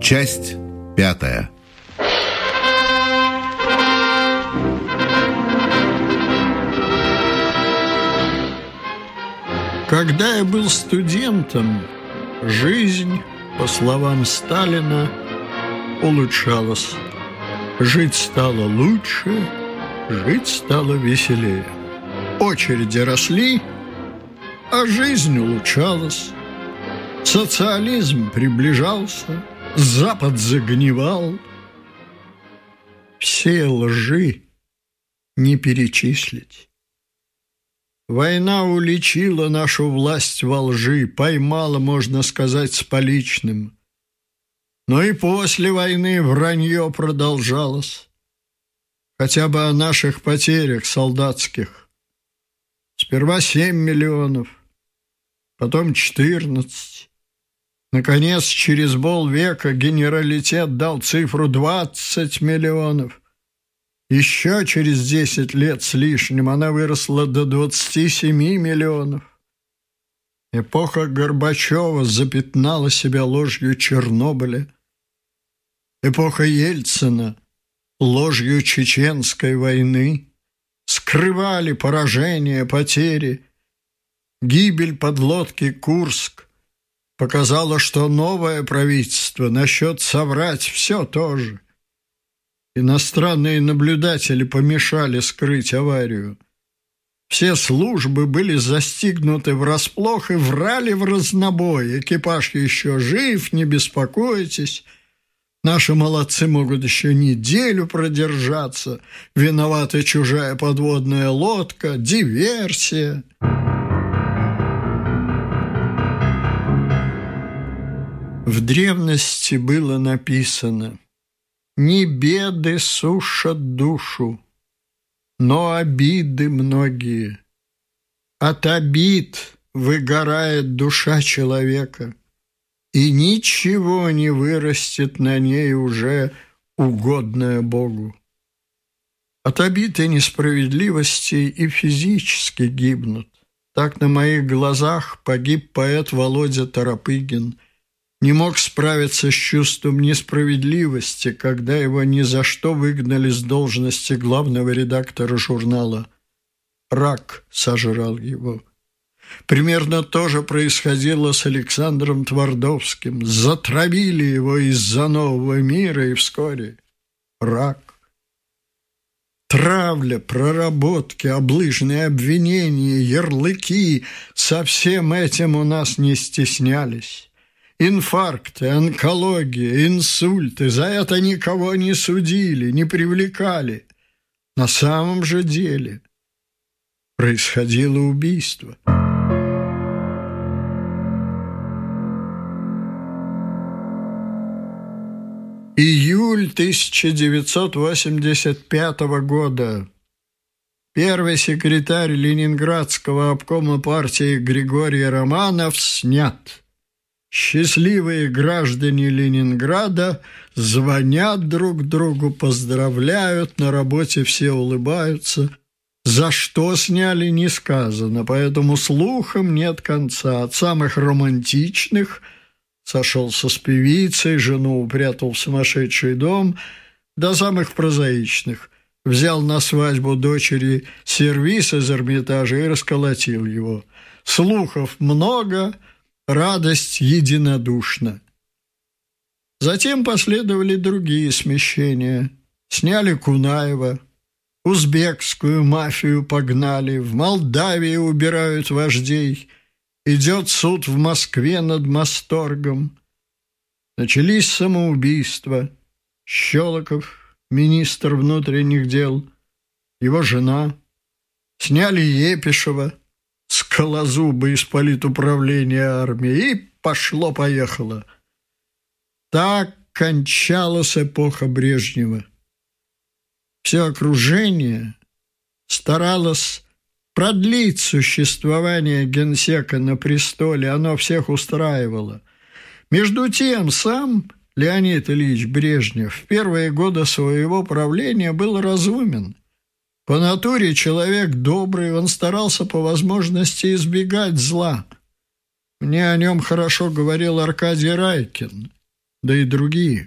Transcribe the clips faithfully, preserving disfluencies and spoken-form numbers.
Часть пятая. Когда я был студентом, жизнь, по словам Сталина, улучшалась. Жить стало лучше, жить стало веселее. Очереди росли, а жизнь улучшалась. Социализм приближался, Запад загнивал. Все лжи не перечислить. Война уличила нашу власть во лжи, поймала, можно сказать, с поличным. Но и после войны вранье продолжалось. Хотя бы о наших потерях солдатских. Сперва семь миллионов, потом четырнадцать. Наконец, через полвека генералитет дал цифру двадцать миллионов. Еще через десять лет с лишним она выросла до двадцати семи миллионов. Эпоха Горбачева запятнала себя ложью Чернобыля. Эпоха Ельцина – ложью Чеченской войны. Скрывали поражения, потери. Гибель подлодки «Курск» показала, что новое правительство насчет соврать все тоже. Иностранные наблюдатели помешали скрыть аварию. Все службы были застигнуты врасплох и врали в разнобой. Экипаж еще жив, не беспокойтесь. Наши молодцы могут еще неделю продержаться. Виновата чужая подводная лодка, диверсия. В древности было написано: «Не беды сушат душу, но обиды многие. От обид выгорает душа человека, и ничего не вырастет на ней уже угодное Богу. От обид и несправедливости и физически гибнут. Так на моих глазах погиб поэт Володя Торопыгин. Не мог справиться с чувством несправедливости, когда его ни за что выгнали с должности главного редактора журнала. Рак сожрал его. Примерно то же происходило с Александром Твардовским. Затравили его из-за нового мира, и вскоре рак. Травля, проработки, облыжные обвинения, ярлыки – со всем этим у нас не стеснялись. Инфаркты, онкология, инсульты – за это никого не судили, не привлекали. На самом же деле происходило убийство. Июль тысяча девятьсот восемьдесят пятого года. Первый секретарь Ленинградского обкома партии Григорий Романов снят. Счастливые граждане Ленинграда звонят друг другу, поздравляют, на работе все улыбаются. За что сняли, не сказано, поэтому слухам нет конца. От самых романтичных – сошелся с певицей, жену упрятал в сумасшедший дом, до самых прозаичных – взял на свадьбу дочери сервиз из Эрмитажа и расколотил его. Слухов много, радость единодушна. Затем последовали другие смещения. Сняли Кунаева, узбекскую мафию погнали, в Молдавии убирают вождей, идет суд в Москве над Масторгом. Начались самоубийства. Щелоков, министр внутренних дел, его жена. Сняли Епишева, скалозуба из политуправления армии, и пошло-поехало. Так кончалась эпоха Брежнева. Все окружение старалось продлить существование генсека на престоле, оно всех устраивало. Между тем, сам Леонид Ильич Брежнев в первые годы своего правления был разумен. По натуре человек добрый, он старался по возможности избегать зла. Мне о нем хорошо говорил Аркадий Райкин. да и другие.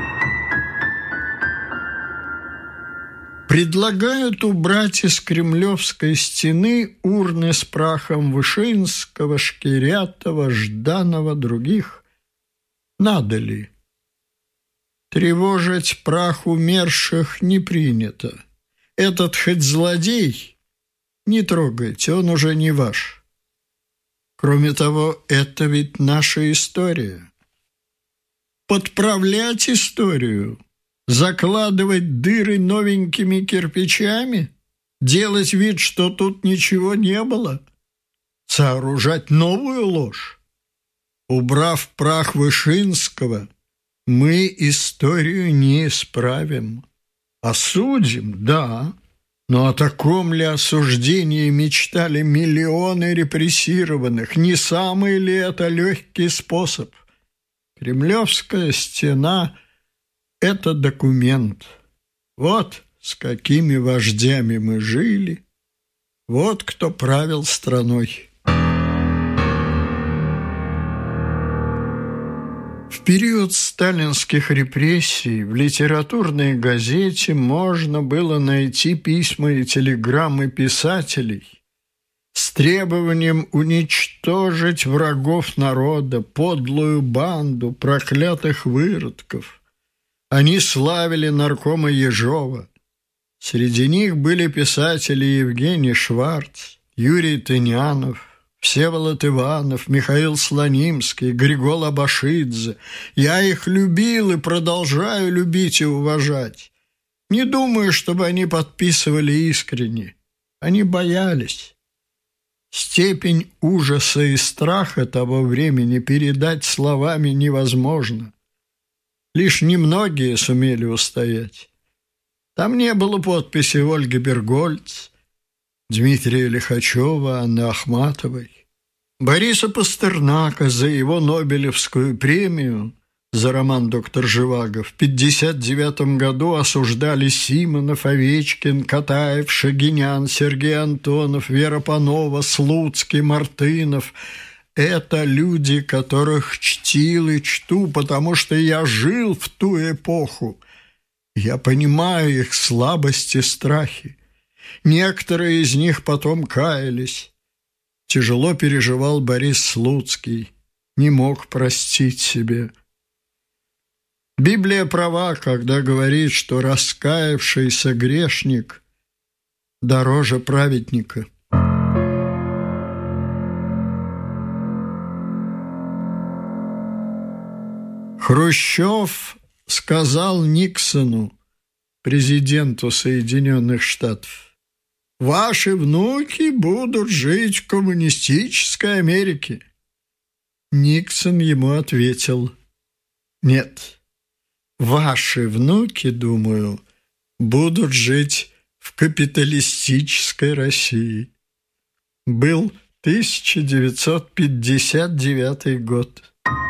Предлагают убрать из Кремлевской стены урны с прахом Вышинского, Шкирятова, Жданова, других. Надо ли? Тревожить прах умерших не принято. Этот хоть злодей, не трогайте, он уже не ваш. Кроме того, это ведь наша история. Подправлять историю, закладывать дыры новенькими кирпичами, делать вид, что тут ничего не было, сооружать новую ложь. Убрав прах Вышинского, мы историю не исправим. Осудим, да, но о таком ли осуждении мечтали миллионы репрессированных? Не самый ли это легкий способ? Кремлевская стена – это документ. Вот с какими вождями мы жили, вот кто правил страной. В период сталинских репрессий в литературной газете можно было найти письма и телеграммы писателей с требованием уничтожить врагов народа, подлую банду проклятых выродков. Они славили наркома Ежова. Среди них были писатели Евгений Шварц, Юрий Тынянов, Всеволод Иванов, Михаил Слонимский, Григол Абашидзе. Я их любил и продолжаю любить и уважать. Не думаю, чтобы они подписывали искренне. Они боялись. Степень ужаса и страха того времени передать словами невозможно. Лишь немногие сумели устоять. Там не было подписи Ольги Бергольц, Дмитрия Лихачева, Анны Ахматовой, Бориса Пастернака за его Нобелевскую премию за роман «Доктор Живаго» в пятьдесят девятом году осуждали Симонов, Овечкин, Катаев, Шагинян, Сергей Антонов, Вера Панова, Слуцкий, Мартынов. Это люди, которых чтил и чту, потому что я жил в ту эпоху. Я понимаю их слабости и страхи. Некоторые из них потом каялись. Тяжело переживал Борис Слуцкий, не мог простить себе. Библия права, когда говорит, что раскаявшийся грешник дороже праведника. Хрущев сказал Никсону, президенту Соединенных Штатов: «Ваши внуки будут жить в коммунистической Америке». Никсон ему ответил: «Нет, ваши внуки, думаю, будут жить в капиталистической России». Был тысяча девятьсот пятьдесят девятый год.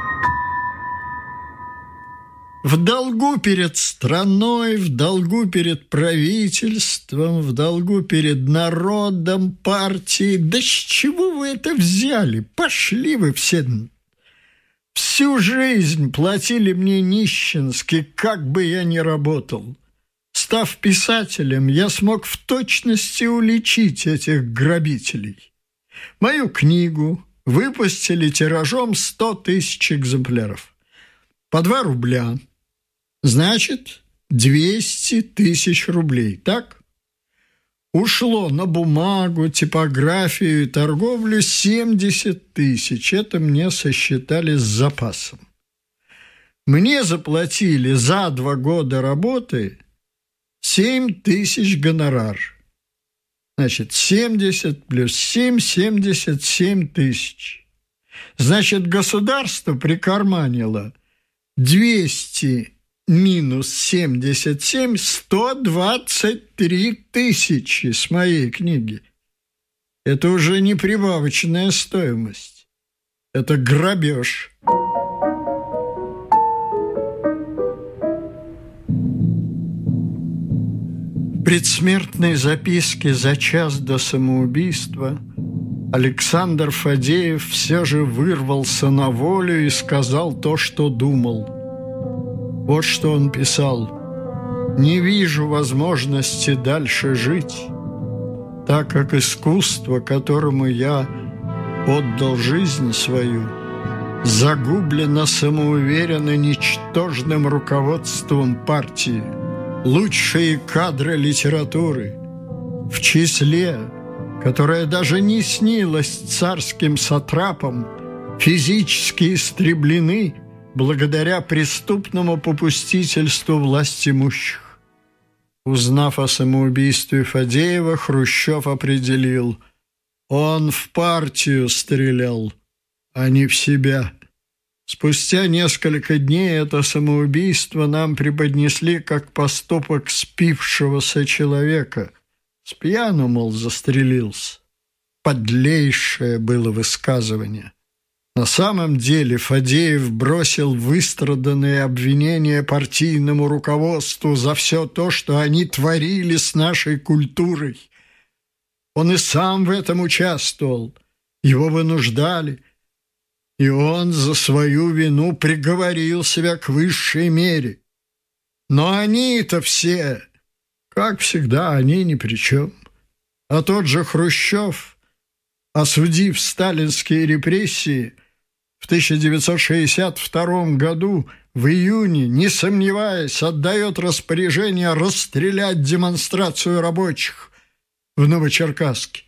В долгу перед страной, в долгу перед правительством, в долгу перед народом, партией. Да с чего вы это взяли? Пошли вы все. Всю жизнь платили мне нищенски, как бы я ни работал. Став писателем, я смог в точности уличить этих грабителей. Мою книгу выпустили тиражом сто тысяч экземпляров. По два рубля. Значит, двести тысяч рублей, так? Ушло на бумагу, типографию и торговлю семьдесят тысяч. Это мне сосчитали с запасом. Мне заплатили за два года работы семь тысяч гонорар. Значит, семьдесят плюс семь – семьдесят семь тысяч. Значит, государство прикарманило двести минус семьдесят семь – сто двадцать три тысячи с моей книги. Это уже не прибавочная стоимость. Это грабеж. В предсмертной записке за час до самоубийства Александр Фадеев все же вырвался на волю и сказал то, что думал. Вот что он писал: «Не вижу возможности дальше жить, так как искусство, которому я отдал жизнь свою, загублено самоуверенно ничтожным руководством партии. Лучшие кадры литературы, в числе, которое даже не снилось царским сатрапам, физически истреблены благодаря преступному попустительству властимущих». Узнав о самоубийстве Фадеева, Хрущев определил: он в партию стрелял, а не в себя. Спустя несколько дней это самоубийство нам преподнесли как поступок спившегося человека. С пьяну, мол, застрелился. Подлейшее было высказывание. На самом деле Фадеев бросил выстраданные обвинения партийному руководству за все то, что они творили с нашей культурой. Он и сам в этом участвовал, его вынуждали, и он за свою вину приговорил себя к высшей мере. Но они-то все, как всегда, они ни при чем. А тот же Хрущев, осудив сталинские репрессии, в тысяча девятьсот шестьдесят втором году в июне, не сомневаясь, отдает распоряжение расстрелять демонстрацию рабочих в Новочеркасске.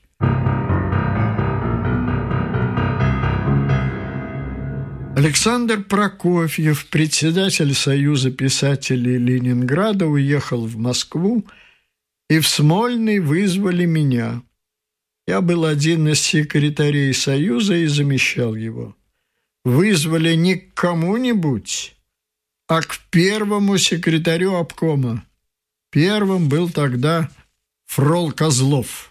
Александр Прокофьев, председатель Союза писателей Ленинграда, уехал в Москву, и в Смольный вызвали меня. Я был один из секретарей Союза и замещал его. Вызвали не к кому-нибудь, а к первому секретарю обкома. Первым был тогда фрол Козлов.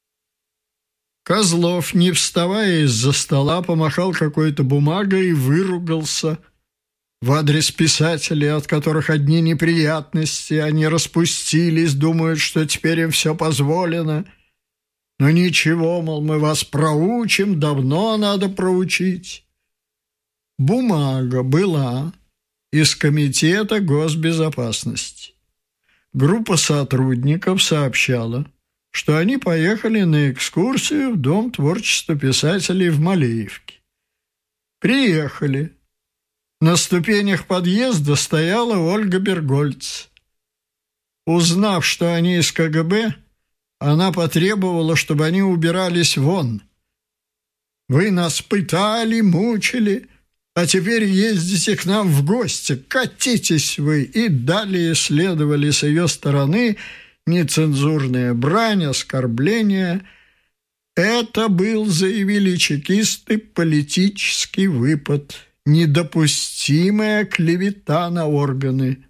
Козлов, не вставая из-за стола, помахал какой-то бумагой и выругался в адрес писателей, от которых одни неприятности. Они распустились, думают, что теперь им все позволено. Но ничего, мол, мы вас проучим, давно надо проучить. Бумага была из Комитета госбезопасности. Группа сотрудников сообщала, что они поехали на экскурсию в Дом творчества писателей в Малеевке. Приехали. На ступенях подъезда стояла Ольга Бергольц. Узнав, что они из ка гэ бэ, она потребовала, чтобы они убирались вон. «Вы нас пытали, мучили, а теперь ездите к нам в гости, катитесь вы!» И далее следовали с ее стороны нецензурная брань, оскорбления. Это был, заявили чекисты, политический выпад, недопустимая клевета на органы.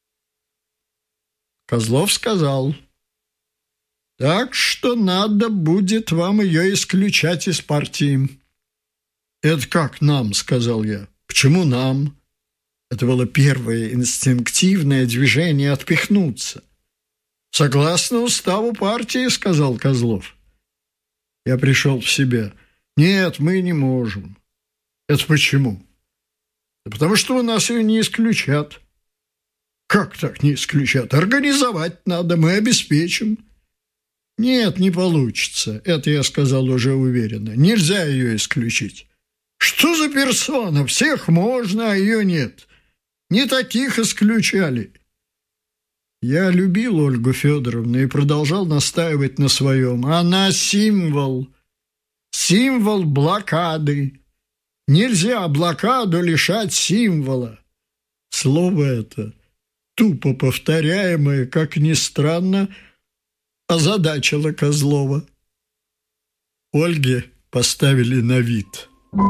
Козлов сказал: «Так что надо будет вам ее исключать из партии». «Это как нам?» — сказал я. «Почему нам?» Это было первое инстинктивное движение отпихнуться. «Согласно уставу партии», — сказал Козлов. Я пришел в себя. «Нет, мы не можем». «Это почему?» «Да потому что у нас ее не исключат». «Как так не исключат? Организовать надо, мы обеспечим». «Нет, не получится», — это я сказал уже уверенно. «Нельзя ее исключить». «Что за персона? Всех можно, а ее нет. Не таких исключали». Я любил Ольгу Федоровну и продолжал настаивать на своем. Она символ, символ блокады. Нельзя блокаду лишать символа. Слово это, тупо повторяемое, как ни странно, озадачило Козлова. Ольге поставили на вид.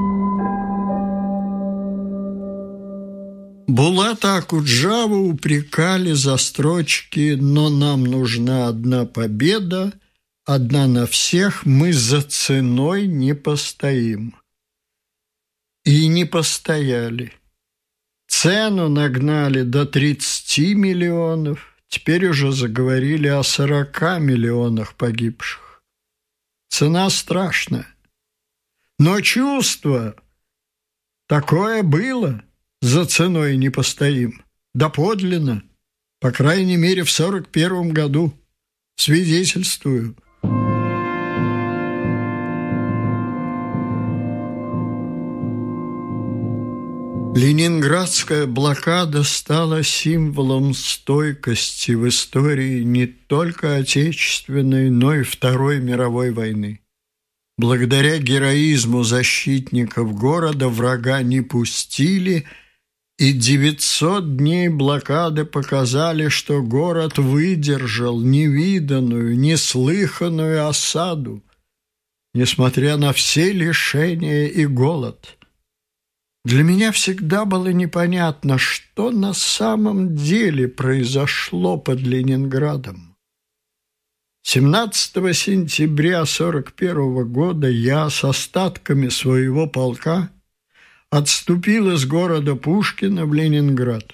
Булата Акуджаву упрекали за строчки «Но нам нужна одна победа, одна на всех, мы за ценой не постоим». И не постояли. Цену нагнали до тридцати миллионов, теперь уже заговорили о сорока миллионах погибших. Цена страшная. Но чувство такое было. За ценой не постоим. доподлинно, по крайней мере, в сорок первом году. Свидетельствую. Ленинградская блокада стала символом стойкости в истории не только Отечественной, но и Второй мировой войны. Благодаря героизму защитников города врага не пустили, и девятьсот дней блокады показали, что город выдержал невиданную, неслыханную осаду, несмотря на все лишения и голод. Для меня всегда было непонятно, что на самом деле произошло под Ленинградом. семнадцатого сентября сорок первого года я с остатками своего полка отступил из города Пушкина в Ленинград.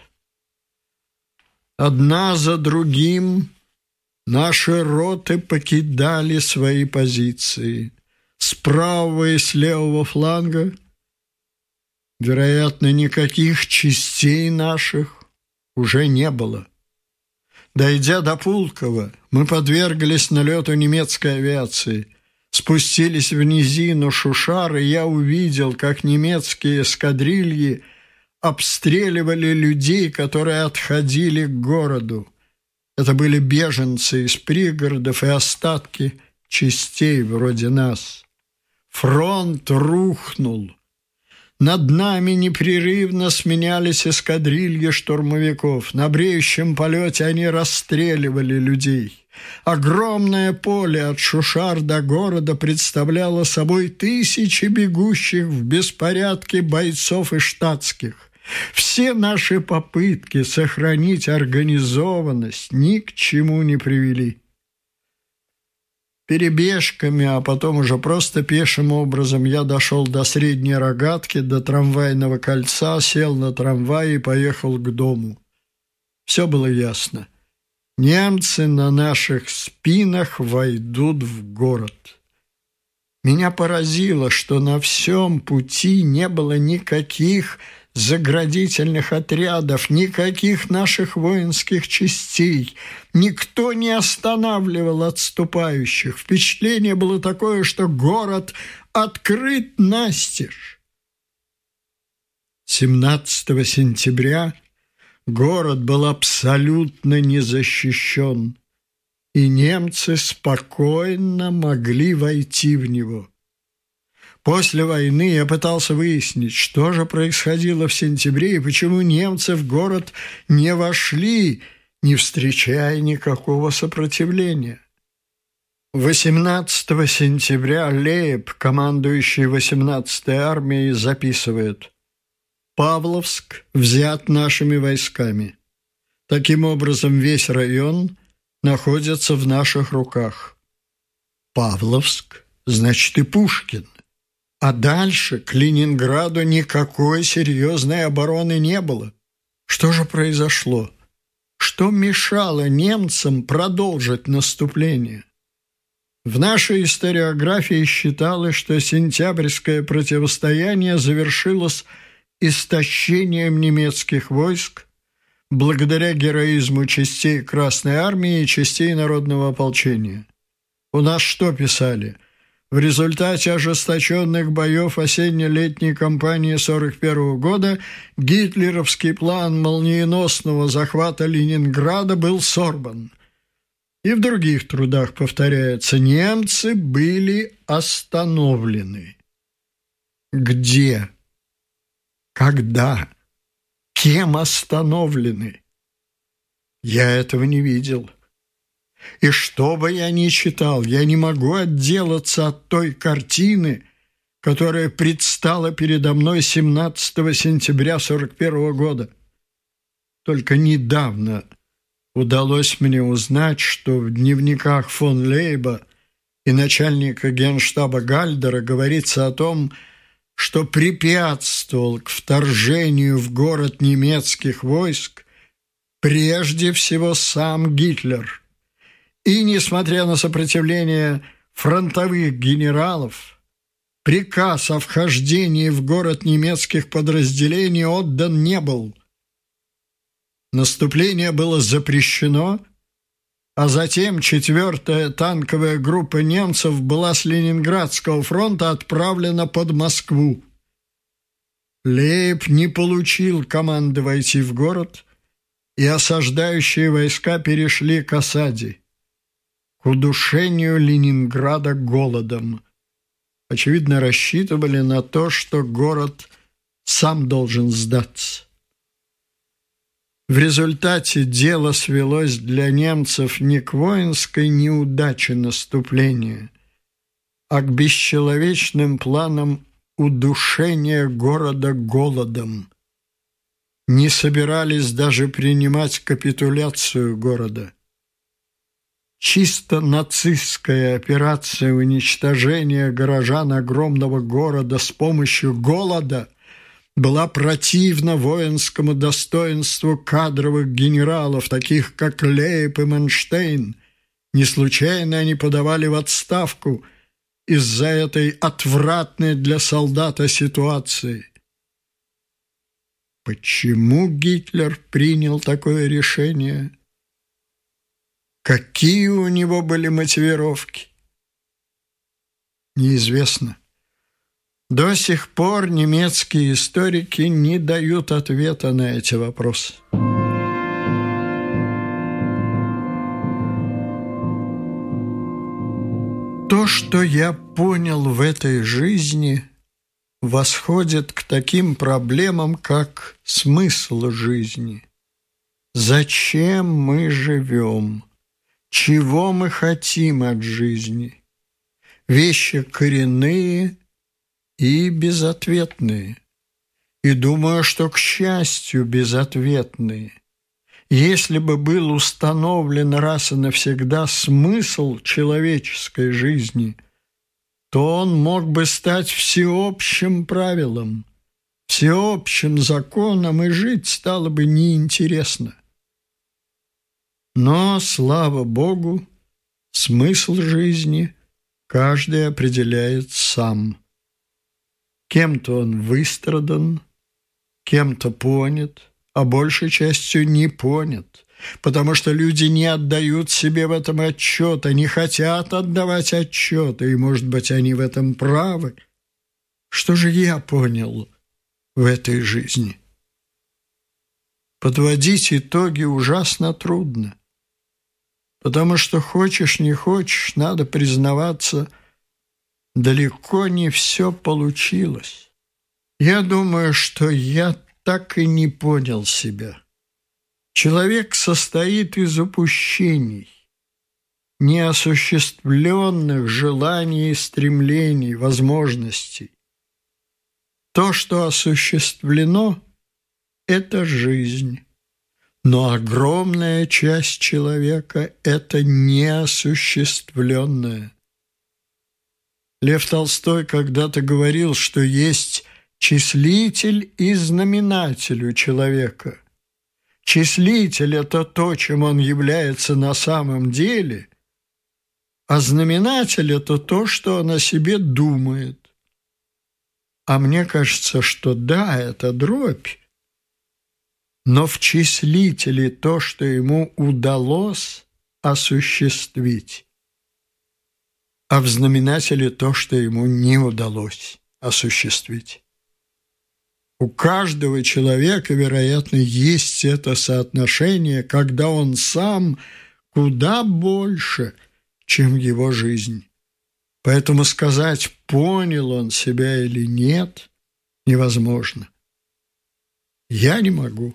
Одна за другим наши роты покидали свои позиции. С правого и с левого фланга, вероятно, никаких частей наших уже не было. Дойдя до Пулково, мы подверглись налету немецкой авиации. Спустились в низину Шушар, и я увидел, как немецкие эскадрильи обстреливали людей, которые отходили к городу. Это были беженцы из пригородов и остатки частей вроде нас. Фронт рухнул. Над нами непрерывно сменялись эскадрильи штурмовиков. На бреющем полете они расстреливали людей. Огромное поле от Шушар до города представляло собой тысячи бегущих в беспорядке бойцов и штатских. Все наши попытки сохранить организованность ни к чему не привели. Перебежками, а потом уже просто пешим образом я дошел до Средней Рогатки, до трамвайного кольца, сел на трамвай и поехал к дому. Все было ясно. Немцы на наших спинах войдут в город. Меня поразило, что на всем пути не было никаких заградительных отрядов, никаких наших воинских частей. Никто не останавливал отступающих. Впечатление было такое, что город открыт настежь. семнадцатого сентября город был абсолютно не защищен, и немцы спокойно могли войти в него. После войны я пытался выяснить, что же происходило в сентябре и почему немцы в город не вошли, не встречая никакого сопротивления. восемнадцатого сентября Лейб, командующий восемнадцатой армией, записывает: «Павловск взят нашими войсками. Таким образом, весь район находится в наших руках». Павловск, значит, и Пушкин. А дальше к Ленинграду никакой серьезной обороны не было. Что же произошло? Что мешало немцам продолжить наступление? В нашей историографии считалось, что сентябрьское противостояние завершилось истощением немецких войск благодаря героизму частей Красной армии и частей народного ополчения. У нас что писали? В результате ожесточенных боев осенне-летней кампании сорок первого года гитлеровский план молниеносного захвата Ленинграда был сорван. И в других трудах повторяется: немцы были остановлены. Где? Когда? Кем остановлены? Я этого не видел. И что бы я ни читал, я не могу отделаться от той картины, которая предстала передо мной семнадцатого сентября сорок первого года. Только недавно удалось мне узнать, что в дневниках фон Лейба и начальника генштаба Гальдера говорится о том, что препятствовал к вторжению в город немецких войск прежде всего сам Гитлер. И, несмотря на сопротивление фронтовых генералов, приказ о вхождении в город немецких подразделений отдан не был. Наступление было запрещено, а затем четвертая танковая группа немцев была с Ленинградского фронта отправлена под Москву. Лейб не получил команды войти в город, и осаждающие войска перешли к осаде, к удушению Ленинграда голодом. Очевидно, рассчитывали на то, что город сам должен сдаться. В результате дело свелось для немцев не к воинской неудаче наступления, а к бесчеловечным планам удушения города голодом. Не собирались даже принимать капитуляцию города. Чисто нацистская операция уничтожения горожан огромного города с помощью голода была противна воинскому достоинству кадровых генералов, таких как Лейб и Манштейн. Не случайно они подавали в отставку из-за этой отвратной для солдата ситуации. Почему Гитлер принял такое решение? Какие у него были мотивировки? Неизвестно. До сих пор немецкие историки не дают ответа на эти вопросы. То, что я понял в этой жизни, восходит к таким проблемам, как смысл жизни. Зачем мы живем? Чего мы хотим от жизни? Вещи коренные и безответные. И думаю, что, к счастью, безответные. Если бы был установлен раз и навсегда смысл человеческой жизни, то он мог бы стать всеобщим правилом, всеобщим законом, и жить стало бы неинтересно. Но, слава Богу, смысл жизни каждый определяет сам. Кем-то он выстрадан, кем-то понят, а большей частью не понят, потому что люди не отдают себе в этом отчета, не хотят отдавать отчеты, и, может быть, они в этом правы. Что же я понял в этой жизни? Подводить итоги ужасно трудно, потому что хочешь не хочешь, надо признаваться, далеко не все получилось. Я думаю, что я так и не понял себя. Человек состоит из упущений, неосуществленных желаний и стремлений, возможностей. То, что осуществлено, — это жизнь. Но огромная часть человека — это неосуществленное. Лев Толстой когда-то говорил, что есть числитель и знаменатель у человека. Числитель – это то, чем он является на самом деле, а знаменатель – это то, что он о себе думает. А мне кажется, что да, это дробь, но в числителе то, что ему удалось осуществить, а в знаменателе то, что ему не удалось осуществить. У каждого человека, вероятно, есть это соотношение, когда он сам куда больше, чем его жизнь. Поэтому сказать, понял он себя или нет, невозможно. Я не могу.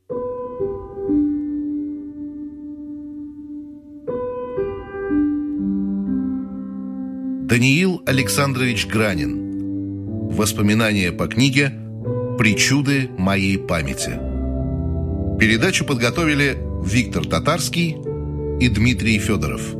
Даниил Александрович Гранин. Воспоминания по книге «Причуды моей памяти». Передачу подготовили Виктор Татарский и Дмитрий Федоров.